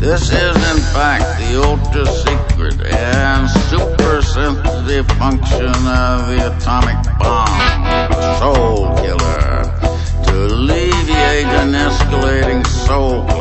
This is in fact the ultra secret and super sensitive function of the atomic bomb, Soul Killer, to alleviate an escalating soul